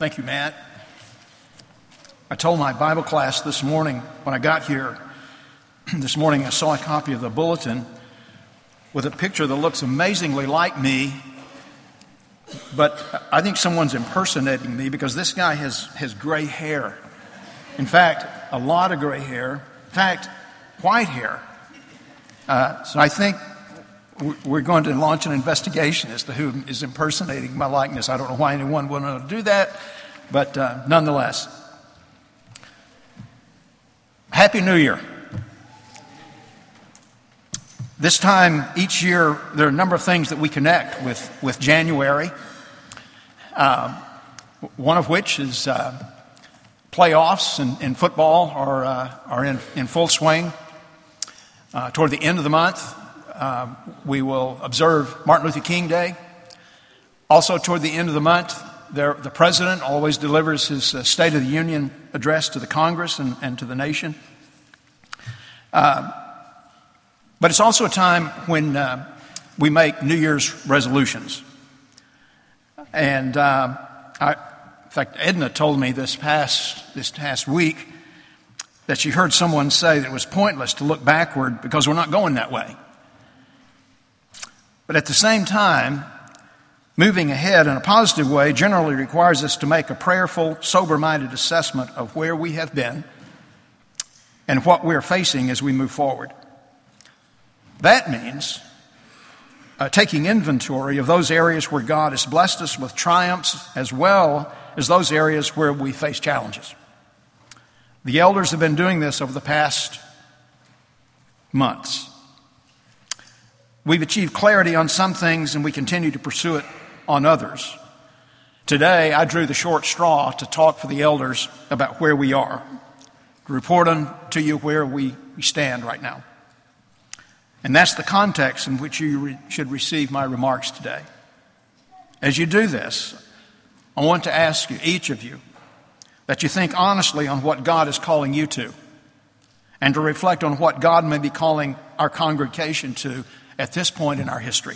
Thank you, Matt. I told my Bible class this morning when I got here, this morning I saw a copy of the bulletin with a picture that looks amazingly like me, but I think someone's impersonating me because this guy has gray hair. In fact, a lot of gray hair. In fact, white hair. So I think we're going to launch an investigation as to who is impersonating my likeness. I don't know why anyone would want to do that, but nonetheless. Happy New Year. This time each year, there are a number of things that we connect with January, one of which is playoffs in football are in full swing. Toward the end of the month, we will observe Martin Luther King Day. Also, toward the end of the month, the president always delivers his State of the Union address to the Congress and to the nation. But it's also a time when we make New Year's resolutions. And in fact, Edna told me this past week that she heard someone say that it was pointless to look backward because we're not going that way. But at the same time, moving ahead in a positive way generally requires us to make a prayerful, sober-minded assessment of where we have been and what we're facing as we move forward. That means taking inventory of those areas where God has blessed us with triumphs as well as those areas where we face challenges. The elders have been doing this over the past months. We've achieved clarity on some things and we continue to pursue it on others. Today, I drew the short straw to talk for the elders about where we are, to report on to you where we stand right now. And that's the context in which you should receive my remarks today. As you do this, I want to ask you, each of you, that you think honestly on what God is calling you to and to reflect on what God may be calling our congregation to at this point in our history.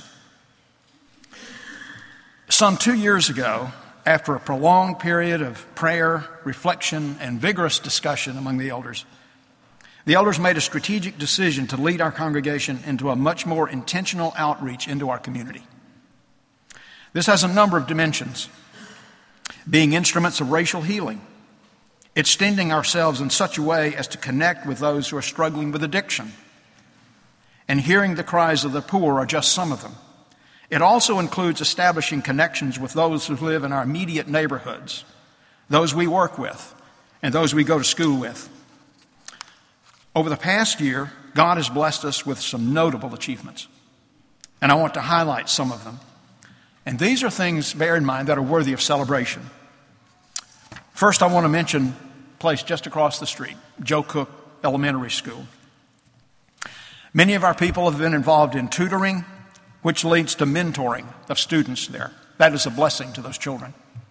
Some 2 years ago, after a prolonged period of prayer, reflection, and vigorous discussion among the elders made a strategic decision to lead our congregation into a much more intentional outreach into our community. This has a number of dimensions, being instruments of racial healing, extending ourselves in such a way as to connect with those who are struggling with addiction, and hearing the cries of the poor are just some of them. It also includes establishing connections with those who live in our immediate neighborhoods, those we work with, and those we go to school with. Over the past year, God has blessed us with some notable achievements, and I want to highlight some of them. And these are things, bear in mind, that are worthy of celebration. First, I want to mention a place just across the street, Joe Cook Elementary School. Many of our people have been involved in tutoring, which leads to mentoring of students there. That is a blessing to those children.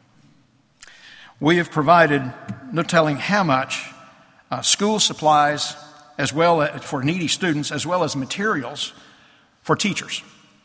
We have provided, no telling how much, school supplies as well as for needy students, as well as materials for teachers.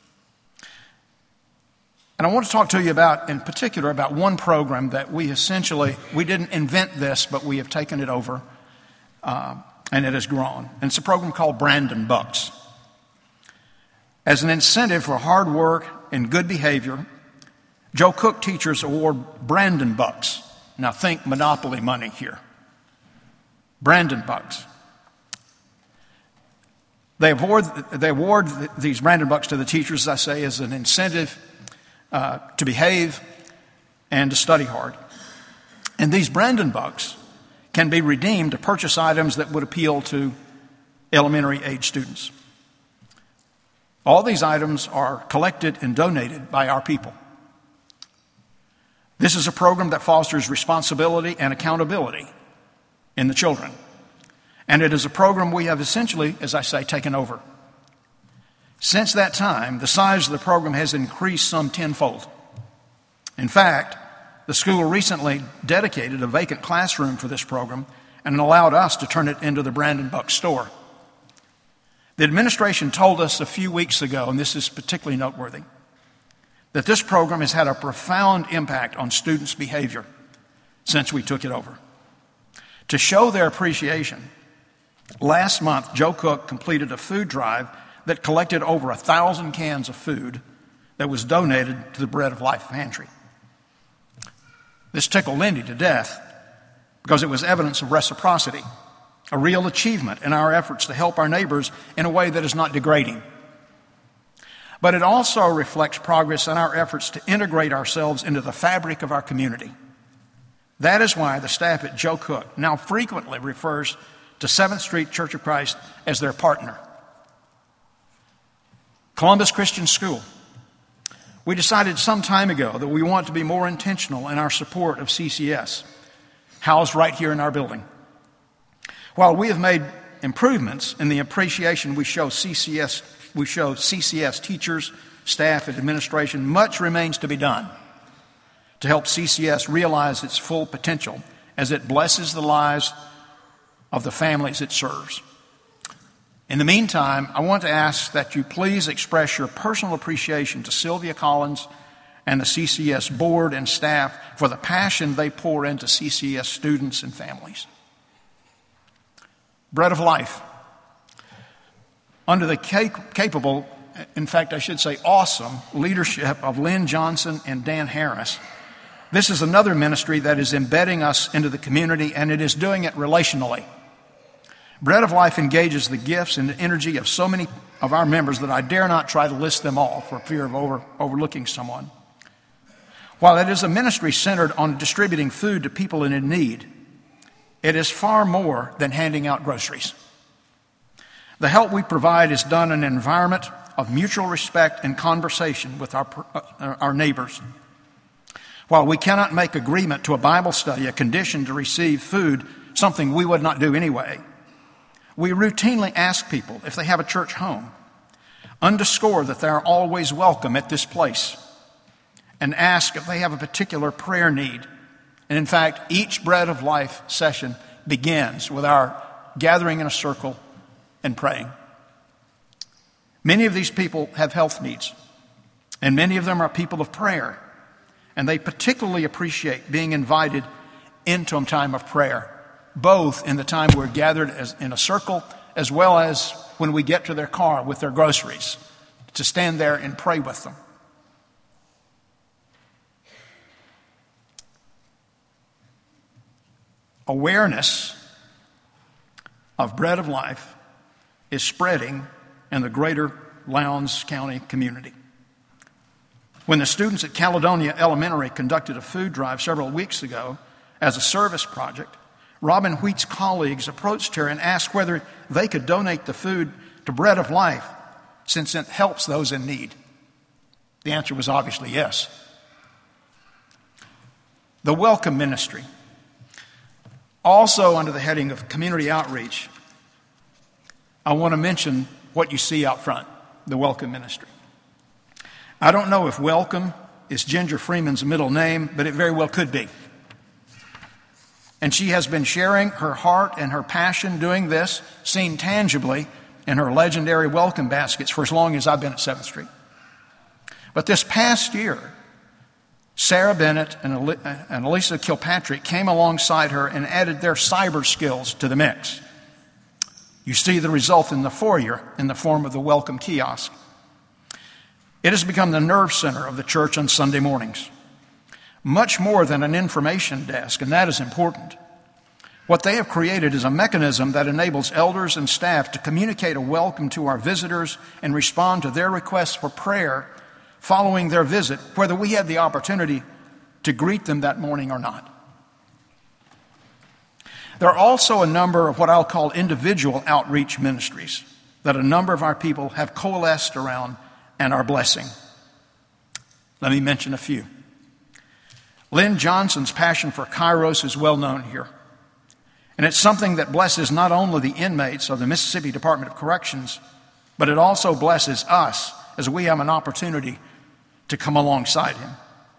And I want to talk to you in particular about one program that we didn't invent this, but we have taken it over, and it has grown. And it's a program called Brandon Bucks. As an incentive for hard work and good behavior, Joe Cook teachers award Brandon Bucks. Now think Monopoly money here. Brandon Bucks. They award these Brandon Bucks to the teachers, as I say, as an incentive to behave and to study hard. And these Brandon Bucks can be redeemed to purchase items that would appeal to elementary age students. All these items are collected and donated by our people. This is a program that fosters responsibility and accountability in the children. And it is a program we have essentially, as I say, taken over. Since that time, the size of the program has increased some tenfold. In fact, the school recently dedicated a vacant classroom for this program and allowed us to turn it into the Brandon Bucks store. The administration told us a few weeks ago, and this is particularly noteworthy, that this program has had a profound impact on students' behavior since we took it over. To show their appreciation, last month, Joe Cook completed a food drive that collected over 1,000 cans of food that was donated to the Bread of Life pantry. This tickled Lindy to death because it was evidence of reciprocity, a real achievement in our efforts to help our neighbors in a way that is not degrading. But it also reflects progress in our efforts to integrate ourselves into the fabric of our community. That is why the staff at Joe Cook now frequently refers to 7th Street Church of Christ as their partner. Columbus Christian School. We decided some time ago that we want to be more intentional in our support of CCS, housed right here in our building. While we have made improvements in the appreciation we show CCS teachers, staff, and administration, much remains to be done to help CCS realize its full potential as it blesses the lives of the families it serves. In the meantime, I want to ask that you please express your personal appreciation to Sylvia Collins and the CCS board and staff for the passion they pour into CCS students and families. Bread of Life. Under the capable, in fact, I should say awesome, leadership of Lynn Johnson and Dan Harris, this is another ministry that is embedding us into the community, and it is doing it relationally. Bread of Life engages the gifts and the energy of so many of our members that I dare not try to list them all for fear of overlooking someone. While it is a ministry centered on distributing food to people in need, it is far more than handing out groceries. The help we provide is done in an environment of mutual respect and conversation with our neighbors. While we cannot make agreement to a Bible study a condition to receive food, something we would not do anyway, we routinely ask people if they have a church home, underscore that they are always welcome at this place, and ask if they have a particular prayer need. And in fact, each Bread of Life session begins with our gathering in a circle and praying. Many of these people have health needs, and many of them are people of prayer, and they particularly appreciate being invited into a time of prayer, both in the time we're gathered in a circle as well as when we get to their car with their groceries, to stand there and pray with them. Awareness of Bread of Life is spreading in the greater Lowndes County community. When the students at Caledonia Elementary conducted a food drive several weeks ago as a service project, Robin Wheat's colleagues approached her and asked whether they could donate the food to Bread of Life since it helps those in need. The answer was obviously yes. The Welcome Ministry, also under the heading of community outreach, I want to mention what you see out front, the Welcome Ministry. I don't know if Welcome is Ginger Freeman's middle name, but it very well could be. And she has been sharing her heart and her passion doing this, seen tangibly in her legendary welcome baskets for as long as I've been at 7th Street. But this past year, Sarah Bennett and Elisa Kilpatrick came alongside her and added their cyber skills to the mix. You see the result in the foyer in the form of the welcome kiosk. It has become the nerve center of the church on Sunday mornings. Much more than an information desk, and that is important. What they have created is a mechanism that enables elders and staff to communicate a welcome to our visitors and respond to their requests for prayer following their visit, whether we had the opportunity to greet them that morning or not. There are also a number of what I'll call individual outreach ministries that a number of our people have coalesced around and are blessing. Let me mention a few. Lynn Johnson's passion for Kairos is well known here. And it's something that blesses not only the inmates of the Mississippi Department of Corrections, but it also blesses us as we have an opportunity to come alongside him.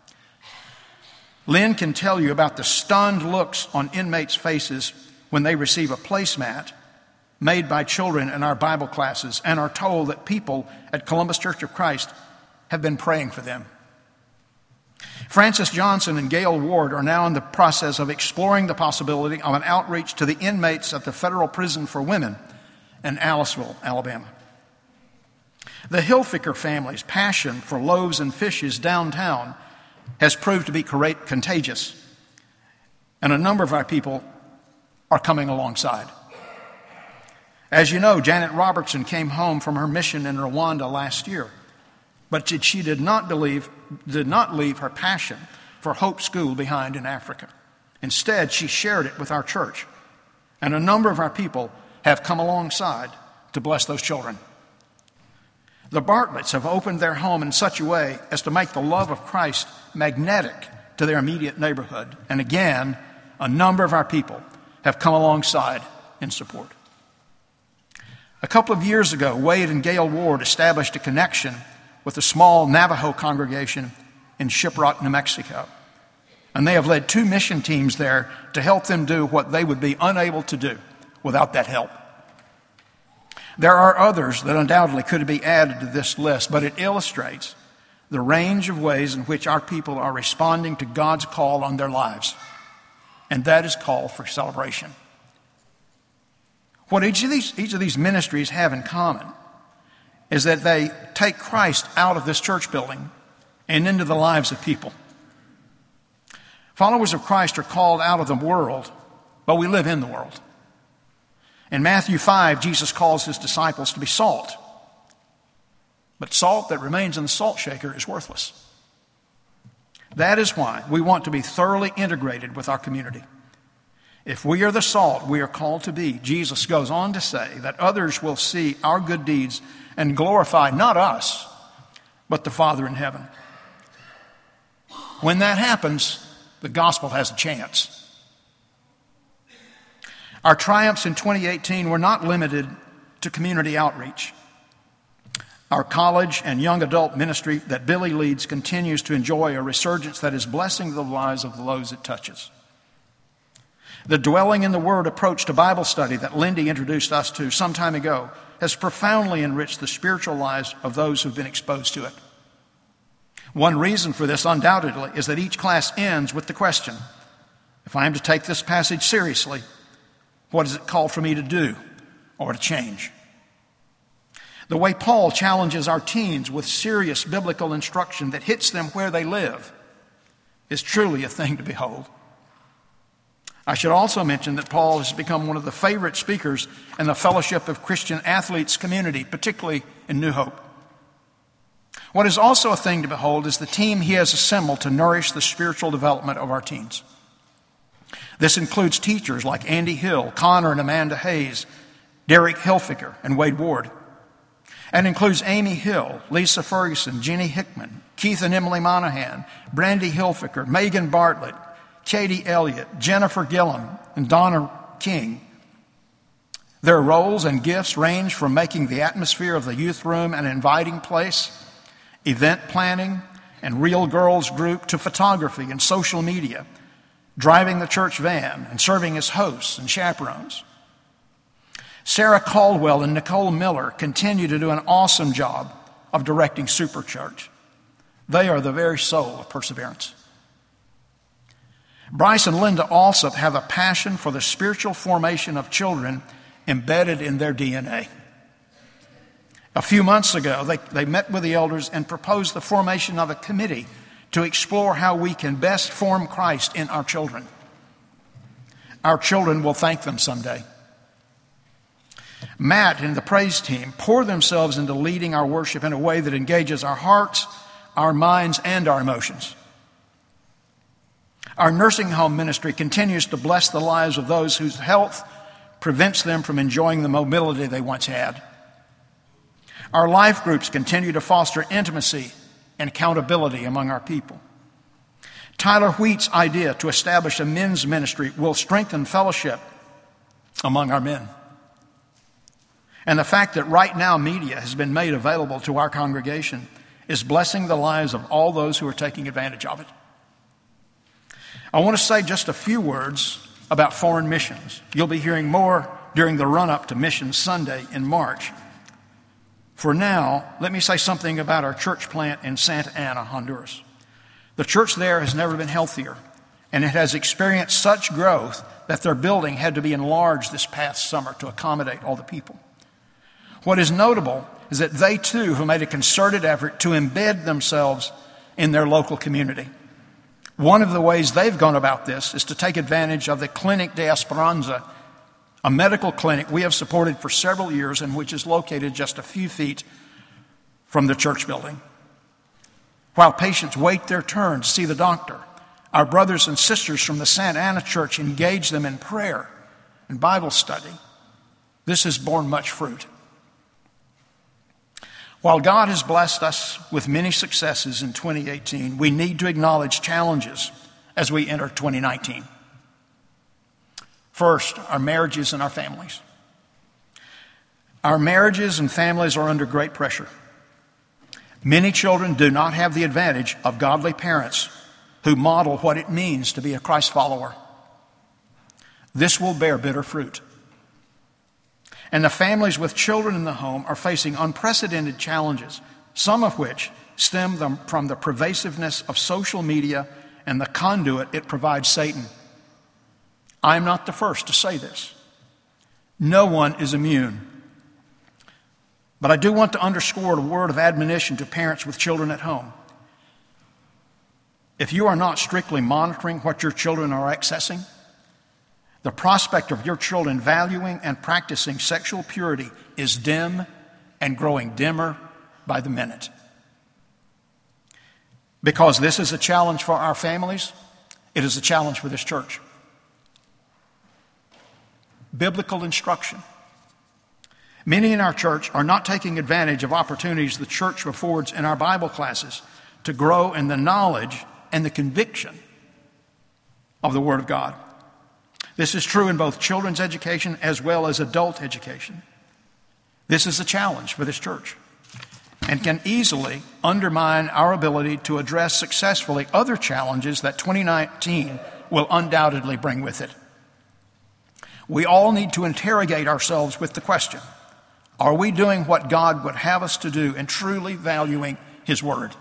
Lynn can tell you about the stunned looks on inmates' faces when they receive a placemat made by children in our Bible classes and are told that people at Columbus Church of Christ have been praying for them. Francis Johnson and Gail Ward are now in the process of exploring the possibility of an outreach to the inmates at the Federal Prison for Women in Aliceville, Alabama. The Hilfiger family's passion for loaves and fishes downtown has proved to be contagious, and a number of our people are coming alongside. As you know, Janet Robertson came home from her mission in Rwanda last year, but she did not leave her passion for Hope School behind in Africa. Instead, she shared it with our church, and a number of our people have come alongside to bless those children. The Bartletts have opened their home in such a way as to make the love of Christ magnetic to their immediate neighborhood. And again, a number of our people have come alongside in support. A couple of years ago, Wade and Gail Ward established a connection with a small Navajo congregation in Shiprock, New Mexico. And they have led 2 mission teams there to help them do what they would be unable to do without that help. There are others that undoubtedly could be added to this list, but it illustrates the range of ways in which our people are responding to God's call on their lives. And that is call for celebration. What each of these ministries have in common is that they take Christ out of this church building and into the lives of people. Followers of Christ are called out of the world, but we live in the world. In Matthew 5, Jesus calls his disciples to be salt. But salt that remains in the salt shaker is worthless. That is why we want to be thoroughly integrated with our community. If we are the salt we are called to be, Jesus goes on to say that others will see our good deeds and glorify not us, but the Father in heaven. When that happens, the gospel has a chance. Our triumphs in 2018 were not limited to community outreach. Our college and young adult ministry that Billy leads continues to enjoy a resurgence that is blessing the lives of those it touches. The dwelling in the Word approach to Bible study that Lindy introduced us to some time ago has profoundly enriched the spiritual lives of those who've been exposed to it. One reason for this, undoubtedly, is that each class ends with the question, if I am to take this passage seriously, what does it call for me to do or to change? The way Paul challenges our teens with serious biblical instruction that hits them where they live is truly a thing to behold. I should also mention that Paul has become one of the favorite speakers in the Fellowship of Christian Athletes community, particularly in New Hope. What is also a thing to behold is the team he has assembled to nourish the spiritual development of our teens. This includes teachers like Andy Hill, Connor and Amanda Hayes, Derek Hilfiger, and Wade Ward. And includes Amy Hill, Lisa Ferguson, Jenny Hickman, Keith and Emily Monahan, Brandy Hilfiger, Megan Bartlett, Katie Elliott, Jennifer Gillum, and Donna King. Their roles and gifts range from making the atmosphere of the youth room an inviting place, event planning, and Real Girls group, to photography and social media, driving the church van, and serving as hosts and chaperones. Sarah Caldwell and Nicole Miller continue to do an awesome job of directing Superchurch. They are the very soul of perseverance. Bryce and Linda Alsop have a passion for the spiritual formation of children embedded in their DNA. A few months ago, they met with the elders and proposed the formation of a committee to explore how we can best form Christ in our children. Our children will thank them someday. Matt and the praise team pour themselves into leading our worship in a way that engages our hearts, our minds, and our emotions. Our nursing home ministry continues to bless the lives of those whose health prevents them from enjoying the mobility they once had. Our life groups continue to foster intimacy and accountability among our people. Tyler Wheat's idea to establish a men's ministry will strengthen fellowship among our men. And the fact that Right Now Media has been made available to our congregation is blessing the lives of all those who are taking advantage of it. I want to say just a few words about foreign missions. You'll be hearing more during the run-up to Mission Sunday in March. For now, let me say something about our church plant in Santa Ana, Honduras. The church there has never been healthier, and it has experienced such growth that their building had to be enlarged this past summer to accommodate all the people. What is notable is that they too have made a concerted effort to embed themselves in their local community. One of the ways they've gone about this is to take advantage of the Clinic de Esperanza, a medical clinic we have supported for several years and which is located just a few feet from the church building. While patients wait their turn to see the doctor, our brothers and sisters from the Santa Ana Church engage them in prayer and Bible study. This has borne much fruit. While God has blessed us with many successes in 2018, we need to acknowledge challenges as we enter 2019. First, our marriages and our families. Our marriages and families are under great pressure. Many children do not have the advantage of godly parents who model what it means to be a Christ follower. This will bear bitter fruit. And the families with children in the home are facing unprecedented challenges, some of which stem from the pervasiveness of social media and the conduit it provides Satan. I'm not the first to say this. No one is immune. But I do want to underscore a word of admonition to parents with children at home. If you are not strictly monitoring what your children are accessing, the prospect of your children valuing and practicing sexual purity is dim and growing dimmer by the minute. Because this is a challenge for our families, it is a challenge for this church. Biblical instruction. Many in our church are not taking advantage of opportunities the church affords in our Bible classes to grow in the knowledge and the conviction of the Word of God. This is true in both children's education as well as adult education. This is a challenge for this church and can easily undermine our ability to address successfully other challenges that 2019 will undoubtedly bring with it. We all need to interrogate ourselves with the question, are we doing what God would have us to do and truly valuing His Word?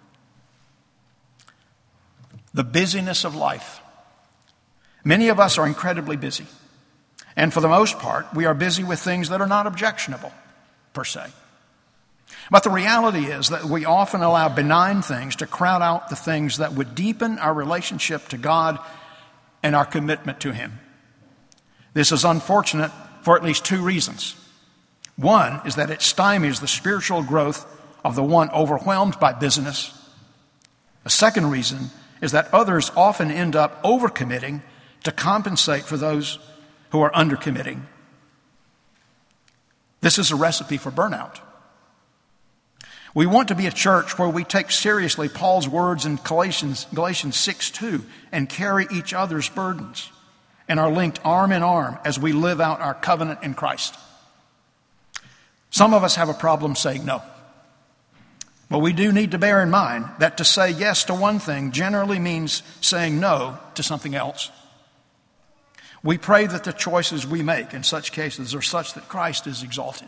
The busyness of life. Many of us are incredibly busy. And for the most part, we are busy with things that are not objectionable, per se. But the reality is that we often allow benign things to crowd out the things that would deepen our relationship to God and our commitment to Him. This is unfortunate for at least two reasons. One is that it stymies the spiritual growth of the one overwhelmed by business. The second reason is that others often end up overcommitting to compensate for those who are undercommitting. This is a recipe for burnout. We want to be a church where we take seriously Paul's words in Galatians 6:2 and carry each other's burdens and are linked arm in arm as we live out our covenant in Christ. Some of us have a problem saying no. But we do need to bear in mind that to say yes to one thing generally means saying no to something else. We pray that the choices we make in such cases are such that Christ is exalted.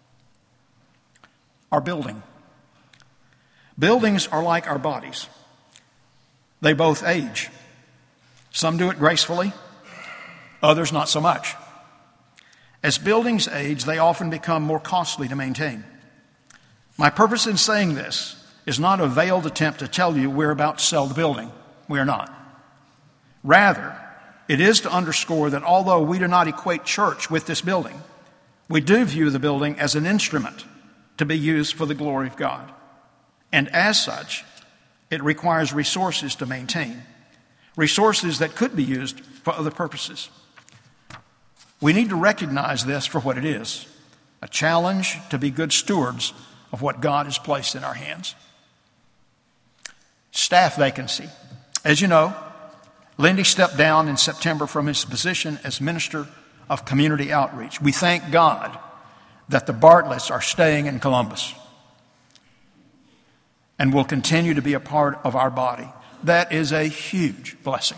Our building. Buildings are like our bodies. They both age. Some do it gracefully, others not so much. As buildings age, they often become more costly to maintain. My purpose in saying this is not a veiled attempt to tell you we're about to sell the building. We are not. Rather, it is to underscore that although we do not equate church with this building, we do view the building as an instrument to be used for the glory of God. And as such, it requires resources to maintain, resources that could be used for other purposes. We need to recognize this for what it is, a challenge to be good stewards of what God has placed in our hands. Staff vacancy. As you know, Lindy stepped down in September from his position as Minister of Community Outreach. We thank God that the Bartletts are staying in Columbus and will continue to be a part of our body. That is a huge blessing.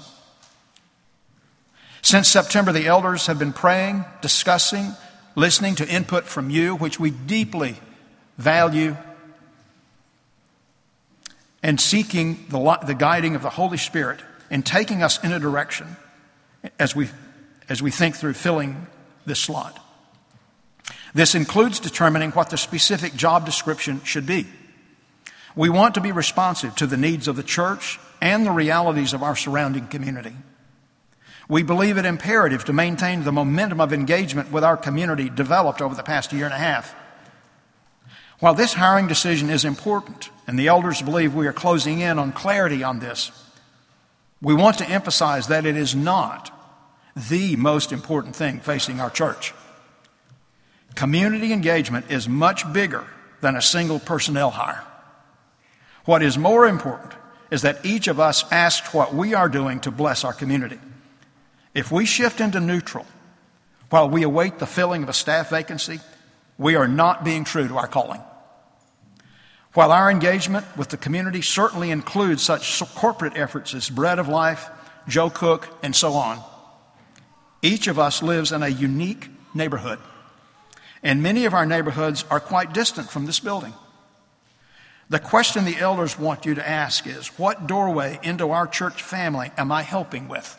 Since September, the elders have been praying, discussing, listening to input from you, which we deeply value. and seeking the guiding of the Holy Spirit and taking us in a direction as we think through filling this slot. This includes determining what the specific job description should be. We want to be responsive to the needs of the church and the realities of our surrounding community. We believe it imperative to maintain the momentum of engagement with our community developed over the past year and a half. While this hiring decision is important, and the elders believe we are closing in on clarity on this, we want to emphasize that it is not the most important thing facing our church. Community engagement is much bigger than a single personnel hire. What is more important is that each of us asks what we are doing to bless our community. If we shift into neutral while we await the filling of a staff vacancy, we are not being true to our calling. While our engagement with the community certainly includes such corporate efforts as Bread of Life, Joe Cook, and so on, each of us lives in a unique neighborhood, and many of our neighborhoods are quite distant from this building. The question the elders want you to ask is, what doorway into our church family am I helping with?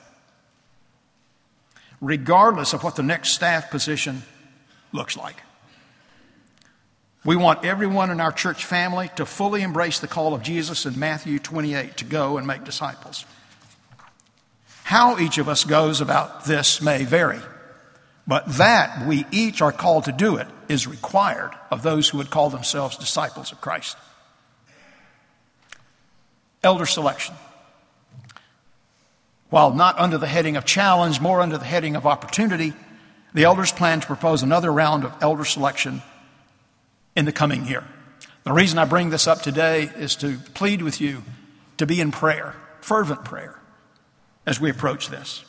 Regardless of what the next staff position looks like. We want everyone in our church family to fully embrace the call of Jesus in Matthew 28 to go and make disciples. How each of us goes about this may vary, but that we each are called to do it is required of those who would call themselves disciples of Christ. Elder selection. While not under the heading of challenge, more under the heading of opportunity, the elders plan to propose another round of elder selection in the coming year. The reason I bring this up today is to plead with you to be in prayer, fervent prayer, as we approach this.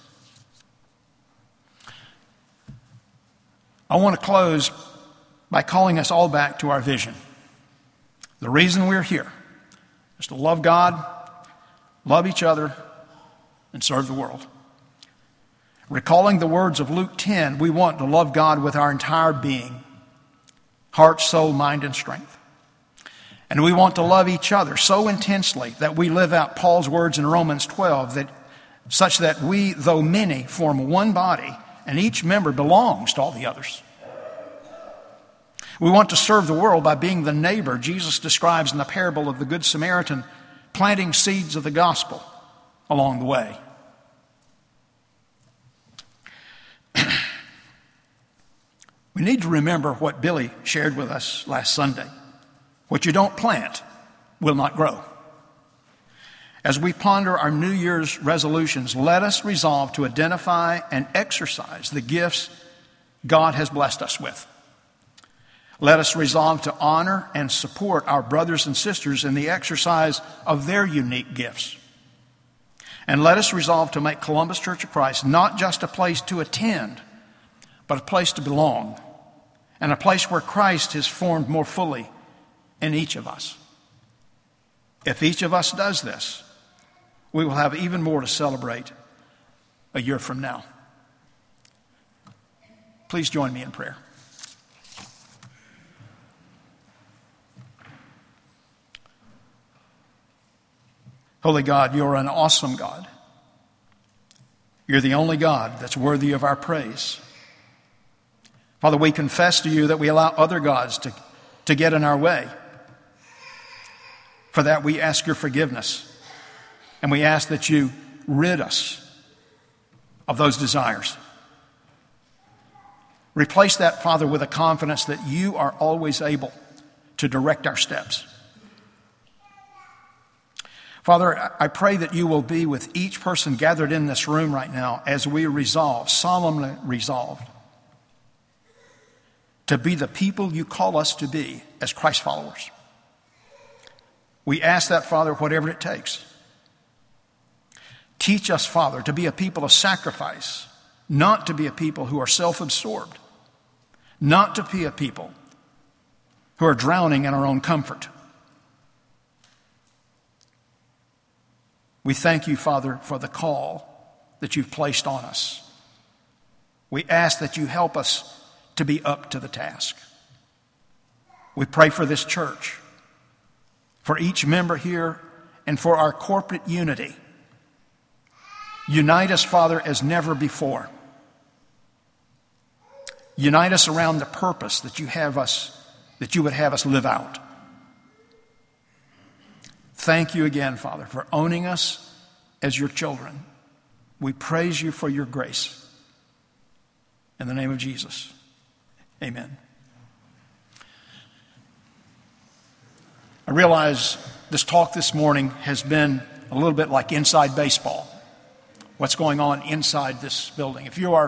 I want to close by calling us all back to our vision. The reason we're here is to love God, love each other, and serve the world. Recalling the words of Luke 10, we want to love God with our entire being, heart, soul, mind, and strength. And we want to love each other so intensely that we live out Paul's words in Romans 12, such that we, though many, form one body, and each member belongs to all the others. We want to serve the world by being the neighbor Jesus describes in the parable of the Good Samaritan, planting seeds of the gospel along the way. We need to remember what Billy shared with us last Sunday. What you don't plant will not grow. As we ponder our New Year's resolutions, let us resolve to identify and exercise the gifts God has blessed us with. Let us resolve to honor and support our brothers and sisters in the exercise of their unique gifts. And let us resolve to make Columbus Church of Christ not just a place to attend, but a place to belong, and a place where Christ is formed more fully in each of us. If each of us does this, we will have even more to celebrate a year from now. Please join me in prayer. Holy God, you're an awesome God. You're the only God that's worthy of our praise. Father, we confess to you that we allow other gods to get in our way. For that, we ask your forgiveness. And we ask that you rid us of those desires. Replace that, Father, with a confidence that you are always able to direct our steps. Father, I pray that you will be with each person gathered in this room right now as we solemnly resolve, to be the people you call us to be as Christ followers. We ask that, Father, whatever it takes. Teach us, Father, to be a people of sacrifice, not to be a people who are self-absorbed, not to be a people who are drowning in our own comfort. We thank you, Father, for the call that you've placed on us. We ask that you help us to be up to the task. We pray for this church, for each member here, and for our corporate unity. Unite us, Father, as never before. Unite us around the purpose that you would have us live out. Thank you again, Father, for owning us as your children. We praise you for your grace. In the name of Jesus, amen. I realize this talk this morning has been a little bit like inside baseball. What's going on inside this building? If you are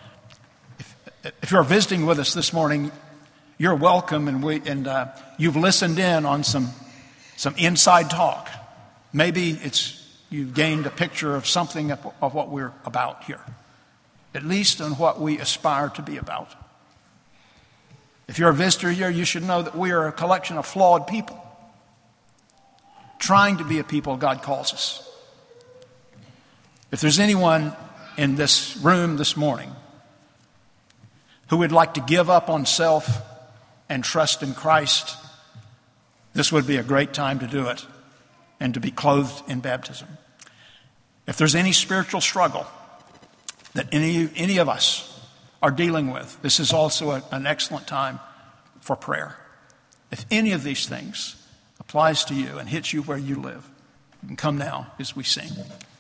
visiting with us this morning, you're welcome, and you've listened in on some inside talk. Maybe you've gained a picture of something of what we're about here, at least on what we aspire to be about. If you're a visitor here, you should know that we are a collection of flawed people, trying to be a people God calls us. If there's anyone in this room this morning who would like to give up on self and trust in Christ, this would be a great time to do it and to be clothed in baptism. If there's any spiritual struggle that any of us are dealing with, this is also an excellent time for prayer. If any of these things applies to you and hits you where you live, you can come now as we sing.